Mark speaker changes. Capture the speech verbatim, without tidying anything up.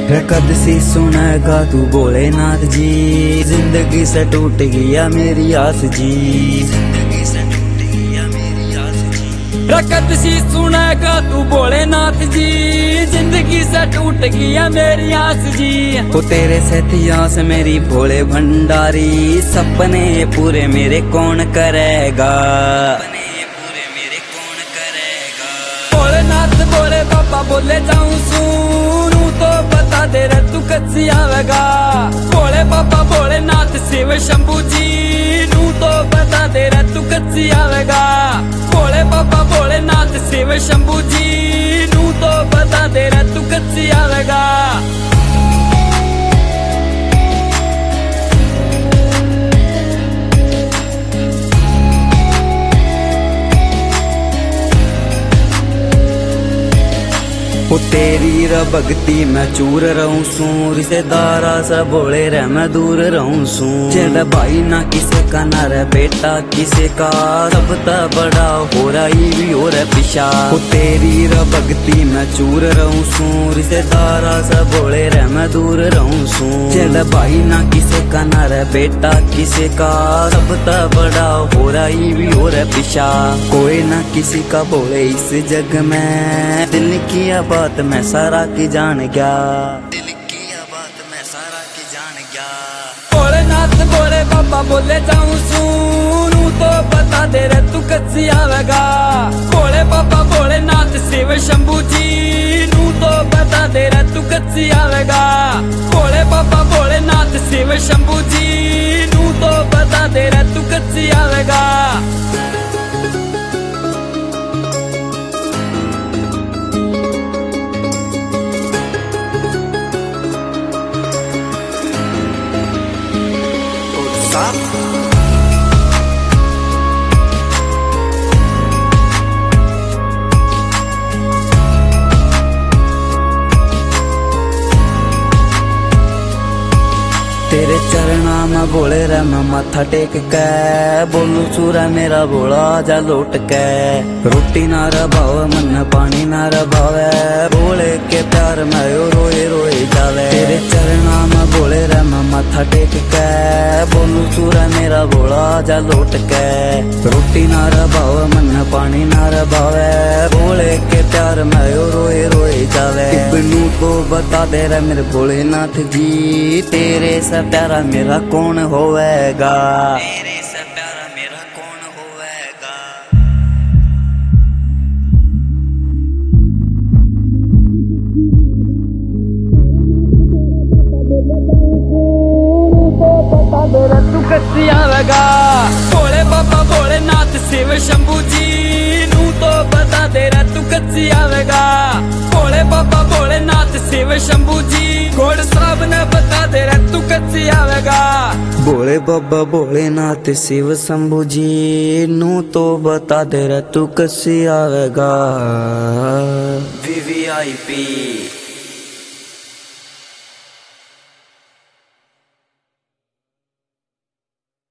Speaker 1: कद सी सुनेगा तू भोलेनाथ जी, जिंदगी से टूट गया मेरी आस जी, जिंदगी से टूट गया मेरी आस जी।
Speaker 2: कद सी सुनेगा तू भोलेनाथ जी, जिंदगी से टूट गया मेरी आस जी।
Speaker 1: वो तेरे साथियों से मेरी भोले भंडारी, सपने पूरे मेरे कौन करेगा, सपने पूरे मेरे कौन करेगा।
Speaker 2: भोलेनाथ बोले बाबा बोले जाऊं सुनू तो बता दे रे तू कच्ची आवेगा। भोले बाबा भोलेनाथ शिव शंभू जी नू तो बता दे रे तू कच्ची आवेगा। भोले बाबा भोलेनाथ शिव शंभू जी नू तो बता दे रे तू कच्ची आवेगा।
Speaker 1: वो तेरी र भक्ति मैं चूर रहूं सू, रिश्तेदारा से बोले रह मैं दूर रहूं सू। जेड़ा भाई ना किसे का ना रे बेटा किसे का, सब ता बड़ा हो रही भी हो रहा पिछा। वो तेरी र भक्ति मैं चूर रहूं सू, रिश्तेदारा से बोले रह मैं दूर रहूं सू। जेड़ा भाई ना किसे का ना रे बेटा किसे का, सब ता बड़ा हो रही भी हो रहा पिछा। कोई ना किसी का बोले इस जग में, दिल की बात मैं सारा की जान गया, दिल की बात मैं सारा की जान गया।
Speaker 2: भोलेनाथ बोले बाबा बोले जाऊं सुनू तो बता दे रे तू कच्ची आवेगा। भोले बाबा भोलेनाथ शिव शंभू जी नू तो बता दे रे तू कच्ची आवेगा। भोले बाबा भोलेनाथ शिव शंभू जी नू तो बता दे रे तू कच्ची आवेगा।
Speaker 1: तेरे चरणा में बोले रे मैं माथा टेक के, बोलू सूरा मेरा बोला जा लौट के। रोटी ना रभाव मन पानी ना रभावे, बोले के प्यार में यो रोए रोए जावे। तेरे चरणा में बोले रे मैं माथा टेक के, बोलू सूरा मेरा बोला जा लौट के। रोटी ना रभाव मन पानी ना रभावे, बोले के प्यार में यो रोए रोए जावे। इब्नू को बता दे रे मेरे भोलेनाथ जी, तेरे से प्यारा मेरा कौन होवेगा, तेरे से प्यारा मेरा कौन होवेगा।
Speaker 2: बता दे रे तू कच्ची आवेगा। भोले बाबा भोलेनाथ शिव शंभू जी नू तो बता दे रे तू कच्ची आवेगा। भोले बाबा भोलेनाथ शिव शंभू जी घोड़ साहब ने बता दे रे तू कच्ची आवेगा।
Speaker 1: भोले बाबा भोलेनाथ शिव शंभू जी नू तो बता दे रे तू कच्ची आवेगा। We we I P